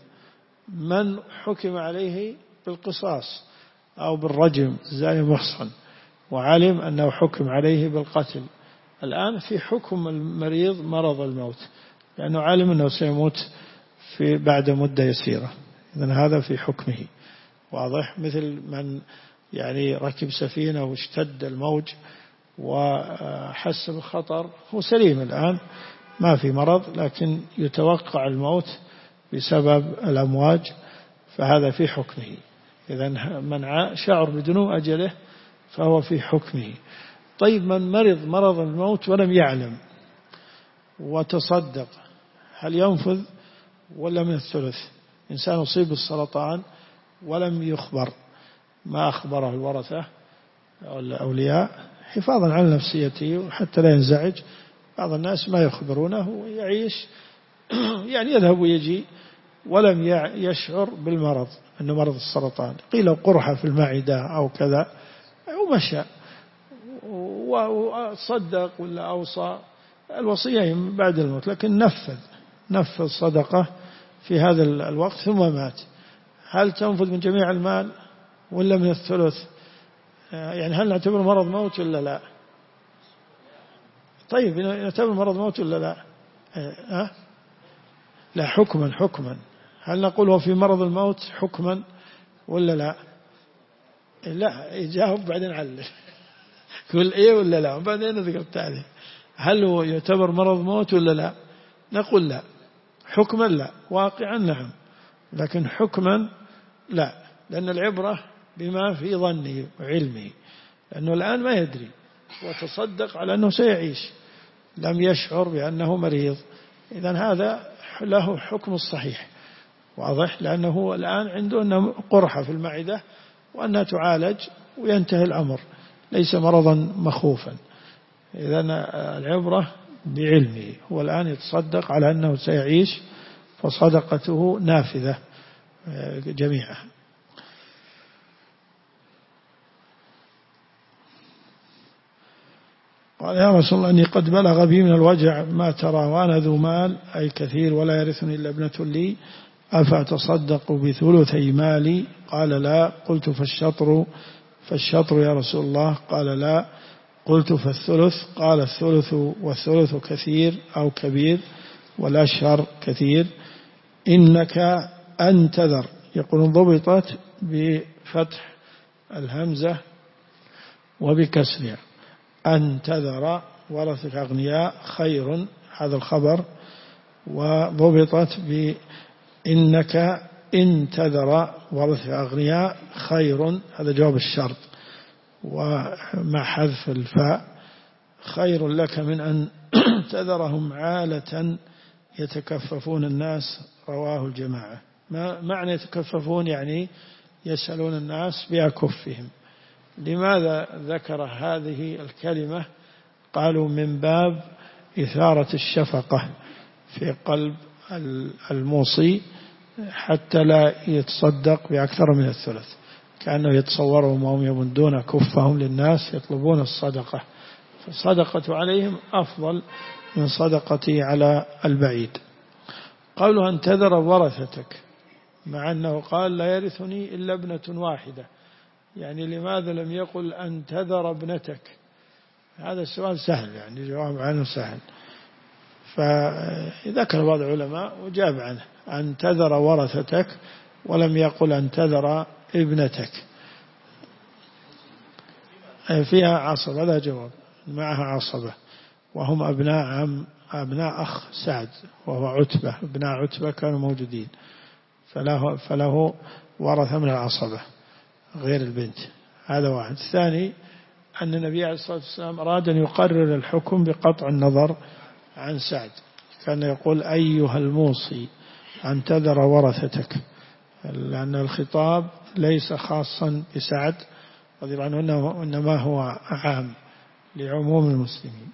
من حكم عليه بالقصاص أو بالرجم الزاني محصن، وعلم أنه حكم عليه بالقتل، الآن في حكم المريض مرض الموت، لأنه عالم أنه سيموت في بعد مدة يسيرة، إذن هذا في حكمه واضح. مثل من يعني ركب سفينة واشتد الموج وحس بالخطر، هو سليم الآن ما في مرض، لكن يتوقع الموت بسبب الأمواج، فهذا في حكمه. إذن من شعر بدنو أجله فهو في حكمه. طيب من مرض مرض الموت ولم يعلم وتصدق، هل ينفذ ولا من الثلث؟ إنسان أصيب بالسرطان ولم يخبر، ما أخبره الورثة أو الأولياء حفاظا على نفسيته وحتى لا ينزعج، بعض الناس ما يخبرونه ويعيش يعني يذهب ويجي ولم يشعر بالمرض أنه مرض السرطان، قيل قرحة في المعدة أو كذا، ومشى وصدق ولا أوصى الوصية بعد الموت، لكن نفذ نفذ صدقة في هذا الوقت ثم مات، هل تنفذ من جميع المال ولا من الثلث؟ يعني هل نعتبر مرض موت ولا لا؟ طيب نعتبر مرض موت ولا لا؟ أه؟ لا، حكما حكما، هل نقول هو في مرض الموت حكما ولا لا؟ لا، يجاوب بعدين علل كل إيه ولا لا، بعدين نذكر التعليم. هل هو يعتبر مرض موت ولا لا؟ نقول لا، حكما لا، واقعا نعم، لكن حكما لا، لأن العبرة بما في ظنه وعلمه، لأنه الآن ما يدري، وتصدق على أنه سيعيش، لم يشعر بأنه مريض، إذن هذا له حكم الصحيح واضح، لأنه الآن عنده أنه قرحة في المعدة وأنها تعالج وينتهي الأمر، ليس مرضا مخوفا. إذن العبرة بعلمه. هو الآن يتصدق على أنه سيعيش، فصدقته نافذة جميعها. قال يا رسول الله إني قد بلغ بي من الوجع ما ترى وأنا ذو مال أي كثير ولا يرثني إلا ابنة لي، أفأتصدق بثلثي مالي؟ قال لا. قلت فالشطر فالشطر يا رسول الله؟ قال لا. قلت فالثلث؟ قال الثلث والثلث كثير أو كبير والأشهر كثير. إنك أن تذر، يقول ضبطت بفتح الهمزة وبكسرها، أن تذر ورثك أغنياء خير، هذا الخبر، وضبطت بإنك إن تذر ورثك أغنياء خير، هذا جواب الشرط ومع حذف الفاء، خير لك من أن تذرهم عالة يتكففون الناس، رواه الجماعة. ما معنى يتكففون؟ يعني يسألون الناس بأكفهم. لماذا ذكر هذه الكلمة؟ قالوا من باب إثارة الشفقة في قلب الموصي حتى لا يتصدق بأكثر من الثلث، كأنه يتصورهم وهم يمدون كفهم للناس يطلبون الصدقة، فالصدقة عليهم أفضل من صدقتي على البعيد. قالوا أن تذر ورثتك، مع أنه قال لا يرثني إلا ابنة واحدة، يعني لماذا لم يقل أن تذر ابنتك؟ هذا السؤال سهل، يعني جواب عنه سهل. فذكر بعض العلماء وجاب عنه أن تذر ورثتك، ولم يقل أن تذر ابنتك. فيها عصبة، هذا جواب، معها عصبة، وهم أبناء عم أبناء أخ سعد وهو عتبة، ابناء عتبة كانوا موجودين، فله, فله ورثة من العصبة غير البنت. هذا واحد. الثاني أن النبي عليه الصلاة والسلام أراد أن يقرر الحكم بقطع النظر عن سعد، كان يقول أيها الموصي أن تذر ورثتك، لأن الخطاب ليس خاصا بسعد رضي الله عنه، إنما هو عام لعموم المسلمين.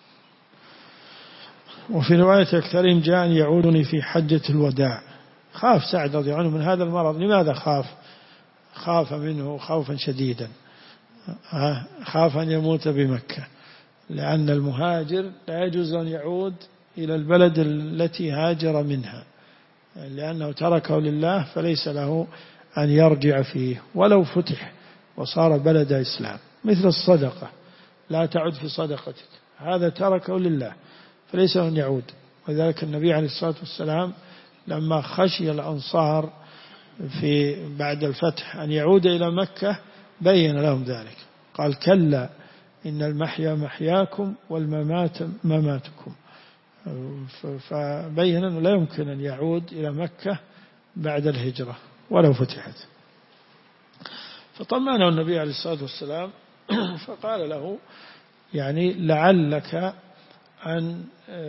وفي رواية أكثرهم جاء يعودني في حجة الوداع. خاف سعد رضي الله عنه من هذا المرض. لماذا خاف؟ خاف منه خوفا شديدا، خاف أن يموت بمكة، لأن المهاجر لا يجوز أن يعود إلى البلد التي هاجر منها، لأنه تركه لله، فليس له أن يرجع فيه ولو فتح وصار بلد إسلام. مثل الصدقة، لا تعد في صدقتك، هذا تركه لله فليس له أن يعود. وذلك النبي عليه الصلاة والسلام لما خشي الأنصار في بعد الفتح أن يعود إلى مكة بين لهم ذلك، قال كلا إن المحيا محياكم والممات مماتكم، فبين أنه لا يمكن أن يعود إلى مكة بعد الهجرة ولو فتحت. فطمأنه النبي عليه الصلاة والسلام فقال له يعني لعلك أن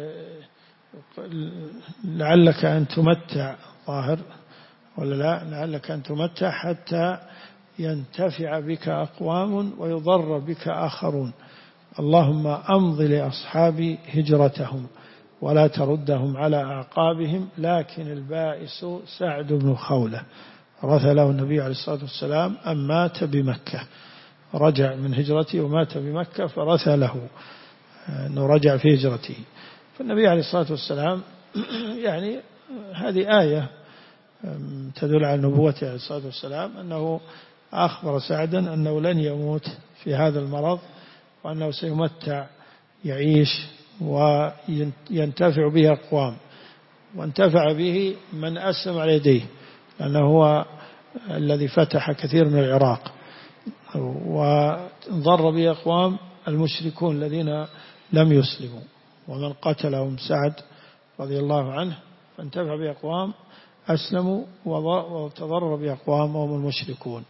لعلك أن تمتع، ظاهر ولا لا، لعلك أن تمتع حتى ينتفع بك أقوام ويضر بك آخرون، اللهم أمض لأصحابي هجرتهم ولا تردهم على أعقابهم، لكن البائس سعد بن خولة رثى له النبي عليه الصلاة والسلام أن مات بمكة، رجع من هجرته ومات بمكة فرثى له أنه رجع في هجرته. فالنبي عليه الصلاة والسلام يعني هذه آية تدل على نبوته عليه الصلاة والسلام، أنه أخبر سعدا أنه لن يموت في هذا المرض، وأنه سيمتع يعيش وينتفع به أقوام، وانتفع به من أسلم على يديه، لأنه هو الذي فتح كثير من العراق، وضر به أقوام المشركون الذين لم يسلموا، ومن قتلهم سعد رضي الله عنه، فانتفع به أقوام أسلموا وتضرر بأقوام وهم المشركون.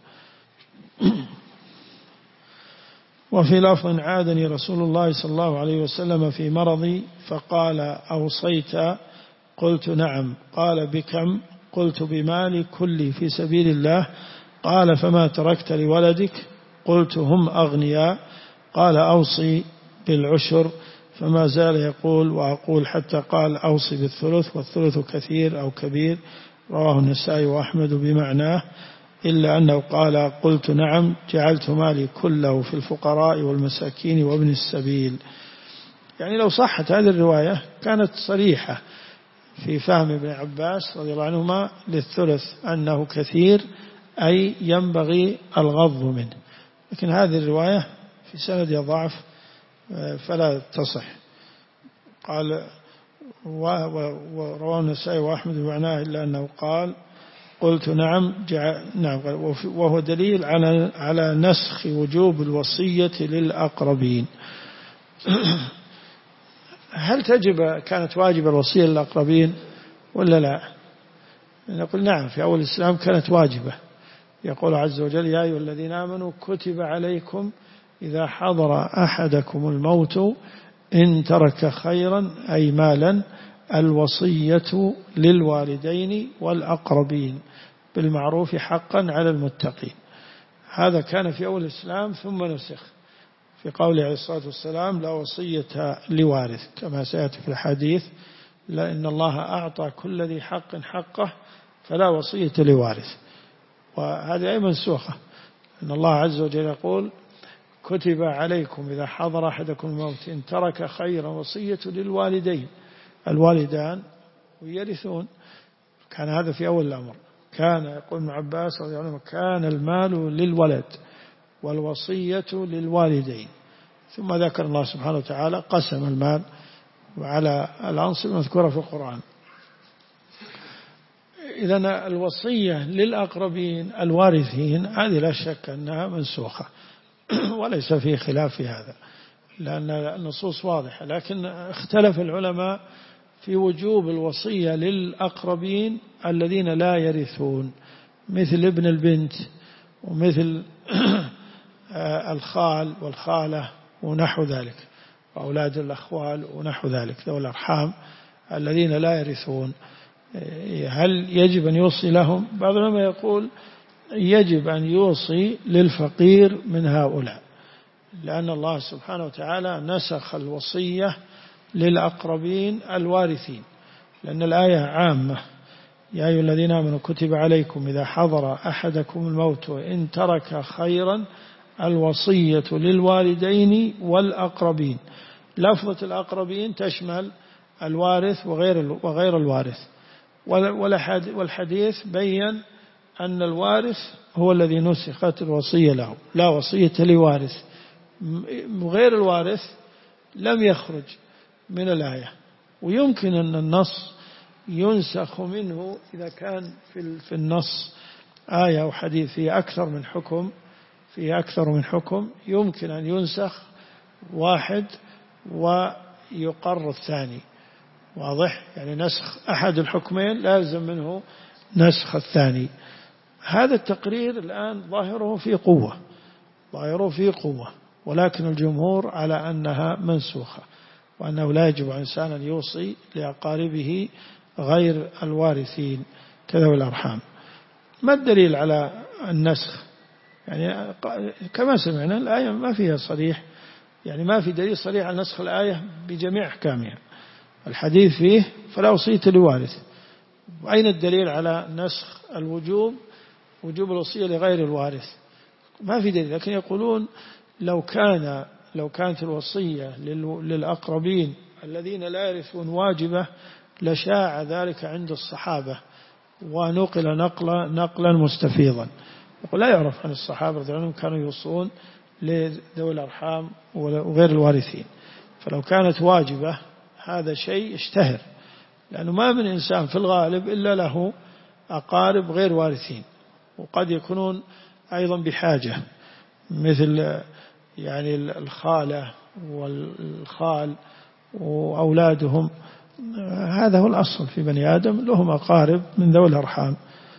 وفي لفظ عادني رسول الله صلى الله عليه وسلم في مرضي فقال أوصيت؟ قلت نعم. قال بكم؟ قلت بمالي كلي في سبيل الله، قال فما تركت لولدك؟ قلت هم أغنياء. قال أوصي بالعشر. فما زال يقول وأقول حتى قال أوصي بالثلث، والثلث كثير أو كبير. رواه النسائي وأحمد بمعناه، إلا أنه قال قلت نعم جعلت مالي كله في الفقراء والمساكين وابن السبيل. يعني لو صحت هذه الرواية كانت صريحة في فهم ابن عباس رضي الله عنهما للثلث أنه كثير، أي ينبغي الغض منه. لكن هذه الرواية في سندها ضعف فلا تصح. قال ورواه النسائي وأحمد بمعناه، إلا أنه قال قلت نعم نعم وهو دليل على على نسخ وجوب الوصية للأقربين. هل تجب كانت واجب الوصية للأقربين ولا لا؟ نقول نعم، في أول الإسلام كانت واجبة. يقول عز وجل يا أيها الذين آمنوا كتب عليكم إذا حضر أحدكم الموت إن ترك خيرا أي مالا الوصية للوالدين والأقربين بالمعروف حقا على المتقين. هذا كان في أول الإسلام ثم نسخ في قوله عليه الصلاة والسلام لا وصية لوارث، كما سيأتي في الحديث لأن الله أعطى كل ذي حق حقه فلا وصية لوارث. وهذه أي منسوخة، أن الله عز وجل يقول كتب عليكم إذا حضر أحدكم الموت إن ترك خيرا وصية للوالدين، الوالدان ويرثون. كان هذا في أول الأمر. كان يقول ابن عباس رضي الله عنه كان المال للولد والوصية للوالدين. ثم ذكر الله سبحانه وتعالى قسم المال على العنصر المذكورة في القرآن. إذن الوصية للأقربين الوارثين هذه لا شك أنها منسوخة وليس فيه خلاف في هذا، لأن النصوص واضحة. لكن اختلف العلماء في وجوب الوصية للأقربين الذين لا يرثون، مثل ابن البنت ومثل الخال والخالة ونحو ذلك، وأولاد الأخوال ونحو ذلك، ذوي الأرحام الذين لا يرثون. هل يجب أن يوصي لهم؟ بعض العلماء يقول يجب أن يوصي للفقير من هؤلاء، لأن الله سبحانه وتعالى نسخ الوصية للأقربين الوارثين، لأن الآية عامة يا أيها الذين آمنوا كتب عليكم إذا حضر أحدكم الموت إن ترك خيرا الوصية للوالدين والأقربين. لفظة الأقربين تشمل الوارث وغير وغير الوارث، والحديث بين أن الوارث هو الذي نسخت الوصية له، لا وصية لوارث. غير الوارث لم يخرج من الآية، ويمكن أن النص ينسخ منه إذا كان في النص آية أو حديث فيه أكثر من حكم فيه أكثر من حكم يمكن أن ينسخ واحد ويقر الثاني. واضح؟ يعني نسخ أحد الحكمين لازم منه نسخ الثاني. هذا التقرير الآن ظاهره في قوة ظاهره في قوة ولكن الجمهور على أنها منسوخة، وأنه لا يجب على الإنسان أن يوصي لأقاربه غير الوارثين كذوي الأرحام. ما الدليل على النسخ؟ يعني كما سمعنا الآية ما فيها صريح، يعني ما في دليل صريح على نسخ الآية بجميع أحكامها. الحديث فيه فلا وصية لوارث. وأين الدليل على نسخ الوجوب وجوب الوصية لغير الوارث؟ ما في دليل. لكن يقولون لو كان لو كانت الوصية للأقربين الذين لا يرثون واجبة لشاع ذلك عند الصحابة ونقل نقلا نقلا مستفيضا. يقول لا يعرف عن الصحابة رضي الله عنهم كانوا يوصون لذوي الأرحام وغير الوارثين. فلو كانت واجبة هذا شيء اشتهر، لأنه ما من إنسان في الغالب إلا له أقارب غير وارثين، وقد يكونون أيضا بحاجة، مثل يعني الخالة والخال وأولادهم. هذا هو الأصل في بني آدم، لهم أقارب من ذوي الأرحام.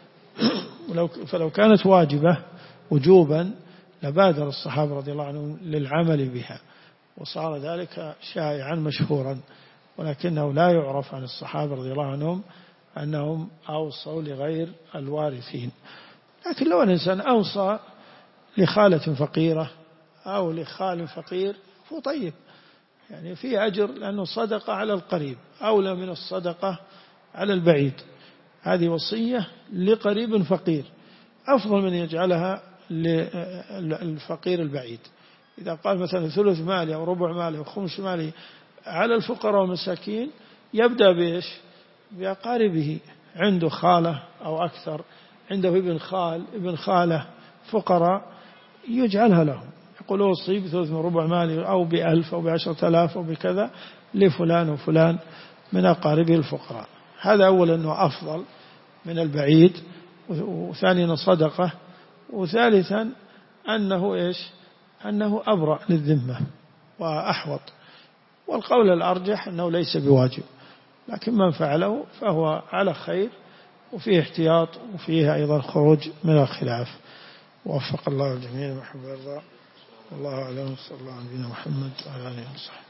فلو كانت واجبة وجوبا لبادر الصحابة رضي الله عنهم للعمل بها، وصار ذلك شائعا مشهورا. ولكنه لا يعرف عن الصحابة رضي الله عنهم أنهم أوصوا لغير الوارثين. لكن لو الإنسان أوصى لخالة فقيرة أو لخال فقير فهو طيب، يعني فيه أجر، لأنه صدقة على القريب أولى من الصدقة على البعيد. هذه وصية لقريب فقير أفضل من يجعلها للفقير البعيد. إذا قال مثلا ثلث مالي أو ربع مالي أو خمس مالي على الفقراء والمساكين، يبدأ بإيش؟ بأقاربه، عنده خالة أو أكثر، عنده ابن خال ابن خالة فقراء، يجعلها لهم، يقول أوصي بثلث من ربع مالي أو بألف أو بعشرة آلاف أو بكذا لفلان وفلان من أقاربه الفقراء. هذا أولا أنه أفضل من البعيد، وثانيا صدقة، وثالثا أنه إيش؟ أنه أبرأ للذمة وأحوط. والقول الأرجح أنه ليس بواجب، لكن من فعله فهو على خير وفيه احتياط وفيه أيضا خروج من الخلاف. ووفق الله الجميع وحب الله. والله أعلم. صلى الله على نبينا محمد وعلى آله وصحبه.